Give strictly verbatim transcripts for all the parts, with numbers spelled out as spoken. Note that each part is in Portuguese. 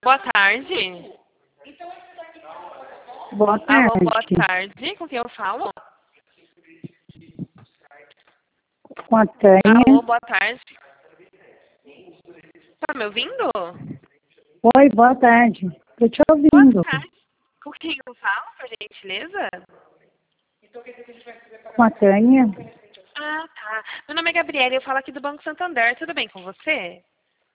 Boa tarde. Boa tarde. Alô, boa tarde. Com quem eu falo? Com a Tânia. Alô, boa tarde. Tá me ouvindo? Oi, boa tarde. Tô te ouvindo. Boa tarde. Com quem eu falo, por gentileza? Com a Tânia. Ah, tá. Meu nome é Gabriela e eu falo aqui do Banco Santander. Tudo bem com você?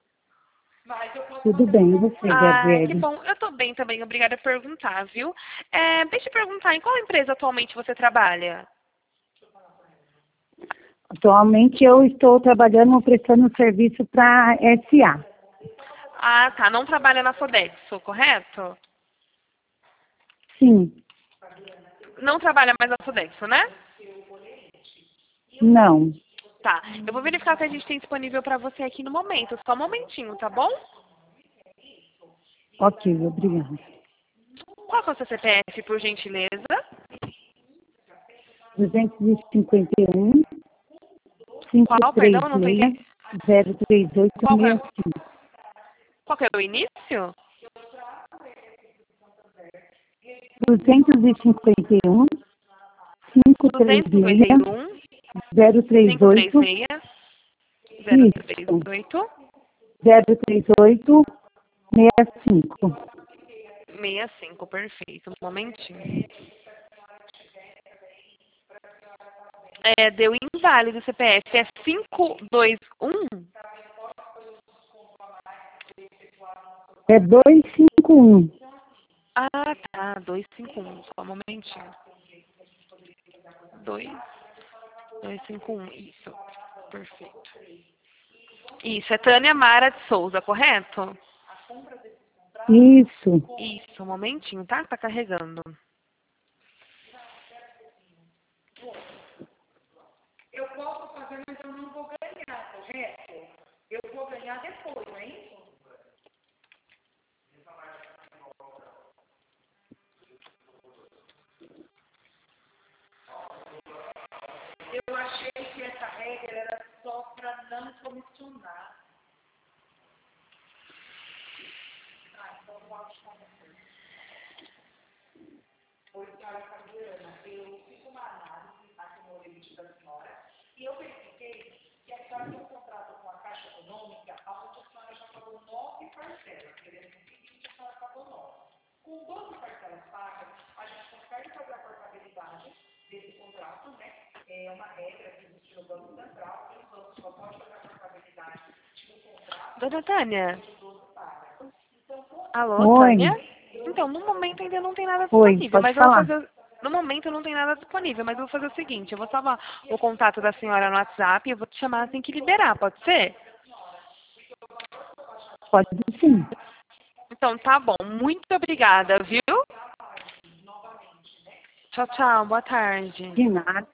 Tudo bem, e você, Ah, que Gabriela? bom. Eu tô bem também. Obrigada por perguntar, viu? É, deixa eu perguntar, em qual empresa atualmente você trabalha? Atualmente eu estou trabalhando prestando serviço para S A. Ah, tá. Não trabalha na Sodexo, correto? Sim. Não trabalha mais na Sodexo, né? Não. Tá. Eu vou verificar o que a gente tem disponível para você aqui no momento. Só um momentinho, tá bom? Ok, obrigada. Qual que é o seu C P F, por gentileza? duzentos e cinquenta e um, cinco Qual, três perdão? Não tô seis, entendendo. zero três oito Qual que é, seis cinco. qual que é o início? duzentos e cinquenta e um, cinco três seis, duzentos e cinquenta e um, zero três oito. quinhentos e trinta e seis, zero três Isso. oito, zero três oito seis cinco. sessenta e cinco. Perfeito. Um momentinho. É, deu inválido o C P F. É cinco dois um? É dois cinco um. Ah, tá. duzentos e cinquenta e um. Só um momentinho. dois, dois cinco um. Isso. Perfeito. Isso. É Tânia Mara de Souza, correto? Isso. Isso. Um momentinho, tá? Tá carregando. Eu posso fazer, mas eu não vou ganhar, correto? Eu vou ganhar depois, não é isso? Eu achei que essa regra era só para não comissionar. Ah, então eu acho que Oi, senhora Fabiana, eu fiz uma análise aqui no limite da senhora e eu verifiquei que a senhora tem um contrato com a Caixa Econômica, onde a senhora já pagou nove parcelas, querendo que seguinte a senhora pagou nove. Com doze parcelas pagas, a gente consegue fazer a portabilidade desse contrato, né? É uma regra que existe no Banco Central, e o banco só pode fazer a portabilidade de um contrato. Dona Tânia? Alô, Tânia? Oi. Então, no momento ainda não tem nada Oi, disponível, pode mas eu vou falar. fazer. No momento não tem nada disponível, mas eu vou fazer o seguinte, eu vou salvar o contato da senhora no WhatsApp e eu vou te chamar assim que liberar, pode ser? Pode sim. Então tá bom, muito obrigada, viu? Tchau, tchau, boa tarde. De nada.